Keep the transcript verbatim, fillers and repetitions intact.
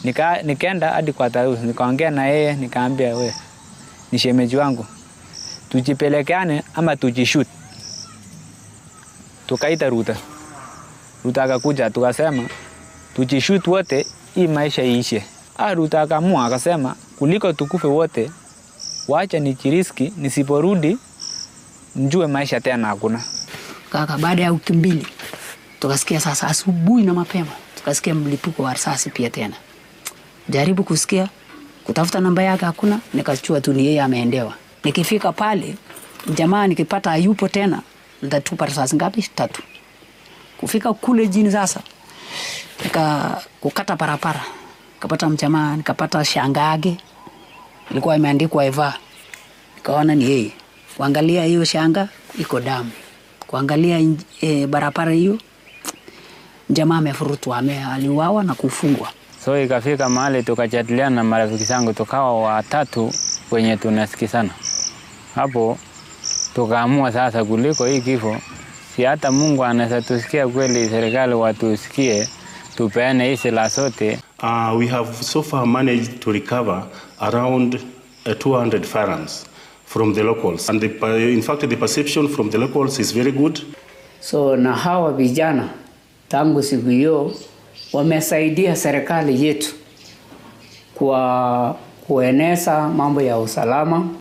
Nika nikaenda hadi kwa Tarusi, nikaongea na yeye, nikaambia wewe ni shemeji wangu, tujipelekeane ama tujishoot. Tukaita Ruta. Ruta akakuja, tukasema tujishoot wote hii maisha iishe. Ah, Ruta akaamua akasema kuliko tukufe wote, waacha nijiriski, nisiporudi njue maisha tena hakuna. Kaka, baada ya wiki mbili tukasikia sasa asubuhi na mapema tukasikia mlipuko wa risasi pia tena. Jaribu kusikia, kutafuta namba yake hakuna, nikachua tu ni yeye ameendewa. Nikifika pale, jamaa nikipata hayupo tena, nitatupa risasi ngapi? Tatu. Kufika kule jini sasa, nika kukata parapara. Nikapata mjamaa, nikapata shangage. Ilikuwa imeandikwa Eva. Nikaona ni yeye. Kuangalia hiyo shanga iko damu. Kuangalia e, barabara hiyo jamaa amefurutwa, aliuawa na kufungwa. So ikafika mahali tukajadiliana na marafiki zangu, tukawa watatu wenye tunasikizana. Hapo tukaamua sasa kuliko hii kifo, si hata Mungu anaweza tusikia kweli, serikali watusikie, tupeane hizi la sote. Uh, we have so far managed to recover around uh, two hundred firearms from the locals, and the, in fact the perception from the locals is very good. So na hawa vijana tangu siku hiyo wamesaidia serikali yetu kwa kueneza mambo ya usalama.